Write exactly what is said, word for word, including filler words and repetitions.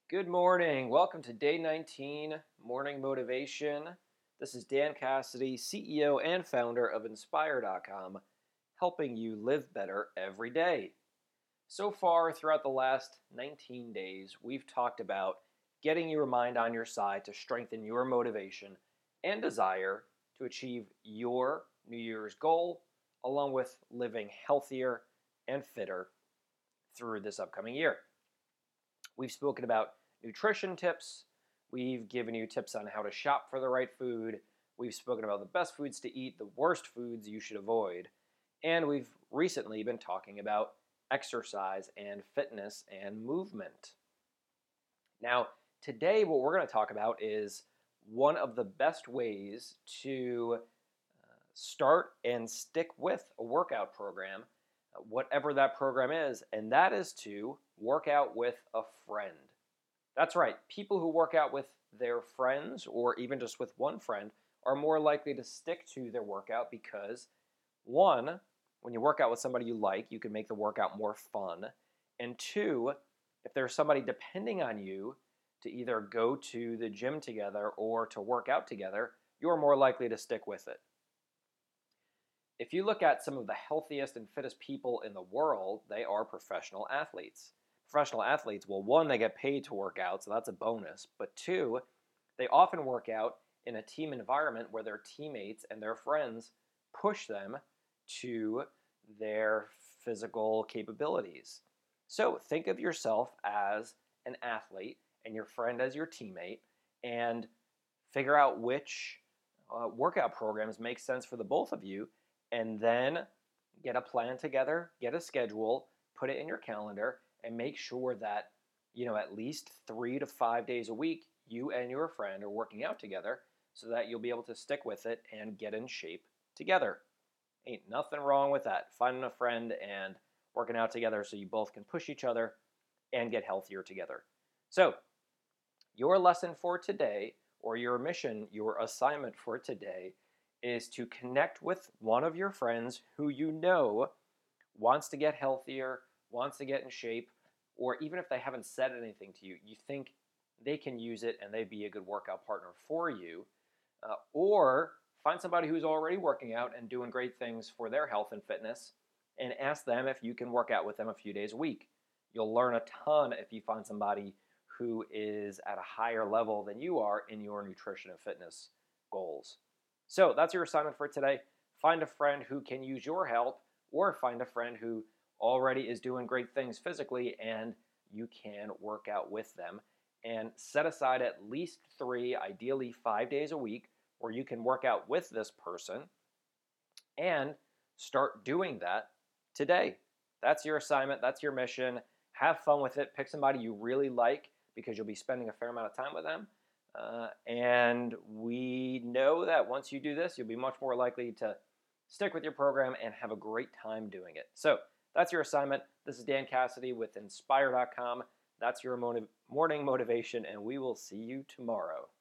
Good morning. Welcome to day nineteen, Morning Motivation. This is Dan Cassidy, C E O and founder of Inspire dot com, helping you live better every day. So far, throughout the last nineteen days, we've talked about getting your mind on your side to strengthen your motivation and desire to achieve your New Year's goal, along with living healthier and fitter through this upcoming year. We've spoken about nutrition tips. We've given you tips on how to shop for the right food. We've spoken about the best foods to eat, the worst foods you should avoid. And we've recently been talking about exercise and fitness and movement. Now, today, what we're going to talk about is one of the best ways to uh, start and stick with a workout program, uh, whatever that program is, and that is to work out with a friend. That's right, people who work out with their friends or even just with one friend are more likely to stick to their workout because, one, when you work out with somebody you like, you can make the workout more fun. And two, if there's somebody depending on you to either go to the gym together or to work out together, you're more likely to stick with it. If you look at some of the healthiest and fittest people in the world, they are professional athletes. Professional athletes, well, one, they get paid to work out, so that's a bonus. But two, they often work out in a team environment where their teammates and their friends push them to their physical capabilities. So think of yourself as an athlete and your friend as your teammate, and figure out which uh, workout programs make sense for the both of you, and then get a plan together, get a schedule, put it in your calendar, and make sure that, you know, at least three to five days a week, you and your friend are working out together so that you'll be able to stick with it and get in shape together. Ain't nothing wrong with that. Finding a friend and working out together so you both can push each other and get healthier together. So, your lesson for today, or your mission, your assignment for today, is to connect with one of your friends who you know wants to get healthier, wants to get in shape, or even if they haven't said anything to you, you think they can use it and they'd be a good workout partner for you. Uh, or find somebody who's already working out and doing great things for their health and fitness and ask them if you can work out with them a few days a week. You'll learn a ton if you find somebody who is at a higher level than you are in your nutrition and fitness goals. So that's your assignment for today. Find a friend who can use your help, or find a friend who already is doing great things physically and you can work out with them. And set aside at least three, ideally five days a week where you can work out with this person and start doing that today. That's your assignment. That's your mission. Have fun with it. Pick somebody you really like because you'll be spending a fair amount of time with them. Uh, and we know that once you do this, you'll be much more likely to stick with your program and have a great time doing it. So that's your assignment. This is Dan Cassidy with Inspire dot com. That's your motiv- morning motivation, and we will see you tomorrow.